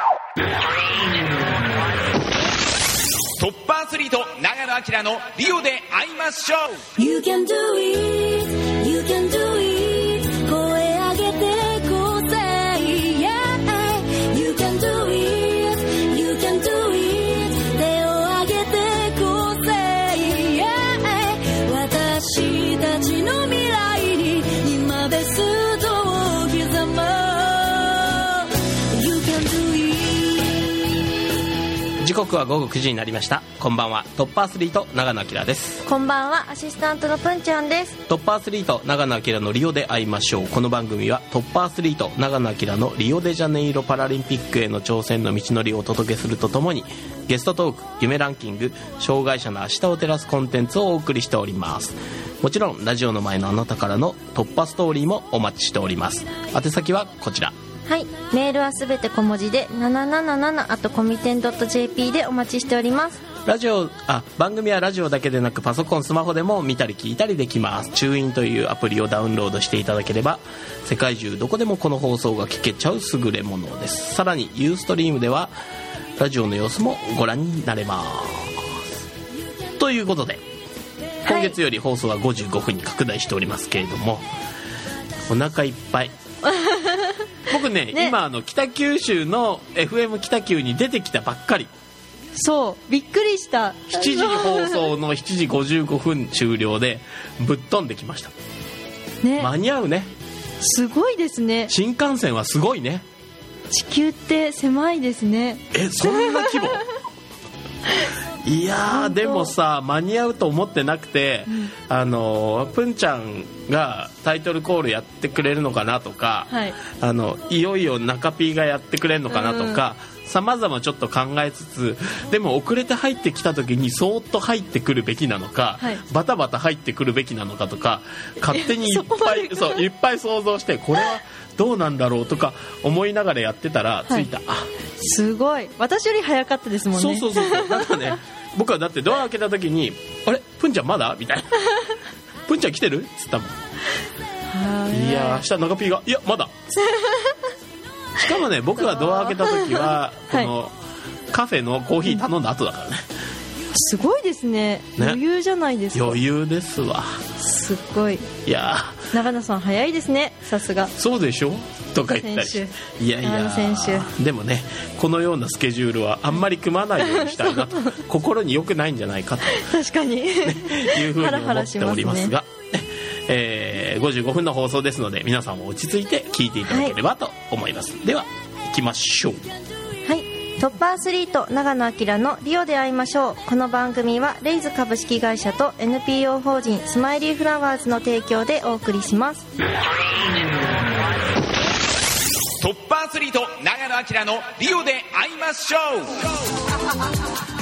トップアスリート長野明のリオで会いましょう。 You can do it, you can do it 声上げてこうぜ Yeah, you can do it, you can do it 手を上げてこうぜ Yeah, 私たちの未来に今ベストを刻もう You can do it。 時刻は午後9時になりました。こんばんは、トップアスリート長野明です。 こんばんは、アシスタントのぷんちゃんです。 トップアスリート長野明のリオで会いましょう。この番組はトップアスリート長野明のリオデジャネイロパラリンピックへの挑戦の道のりをお届けするとともに、ゲストトーク、夢ランキング、障害者の明日を照らすコンテンツをお送りしております。もちろんラジオの前のあなたからの突破ストーリーもお待ちしております。宛先はこちら。 はい、メールはすべて小文字で777@comitem.jp でお待ちしております。 番組はラジオだけでなくパソコン、スマホでも見たり聞いたりできます。チューインというアプリをダウンロードしていただければ世界中どこでもこの放送が聞けちゃう優れものです。さらにユーストリームではラジオの様子もご覧になれます。ということで今月より放送は55分に拡大しておりますけれども、お腹いっぱい僕ね今北九州の FM 北九に出てきたばっかり。 そうびっくりした。 7時放送の7時55分終了でぶっ飛んできました、ね、間に合うね。 すごいですね。 新幹線はすごいね。 地球って狭いですね。 そんな規模いやでもさ間に合うと思ってなくて、ぷんちゃんがタイトルコールやってくれるのかなとか、はい、いよいよ中 P がやってくれるのかなとか、様々ちょっと考えつつ、でも遅れて入ってきた時にそーっと入ってくるべきなのか、はい、バタバタ入ってくるべきなのかとか勝手にいっぱい想像して、これはどうなんだろうとか思いながらやってたら着いた、はい、 すごい。私より早かったですもんね。 そうなんかね僕はだってドア開けた時にあれぷんちゃんまだみたいなぷんちゃん来てるっつったもん。いや明日中 P がいやまだしかもね僕がドア開けた時はこのカフェのコーヒー頼んだ後だからね。 すごいですね。余裕じゃないですか。 余裕ですわ。 すっごい。 いや長野さん早いですね。さすが。 そうでしょとか言ったり。いやでもねこのようなスケジュールはあんまり組まないようにしたいなと心に良くないんじゃないかと確かに、 いうふうに思っておりますが、55分の放送ですので皆さんも落ち着いて聞いていただければと思います、はい、では行きましょう。 はい、トップアスリート長野明のリオで会いましょう。この番組はレイズ株式会社と NPO 法人スマイリーフラワーズの提供でお送りします。 トップアスリート長野明のリオで会いましょう。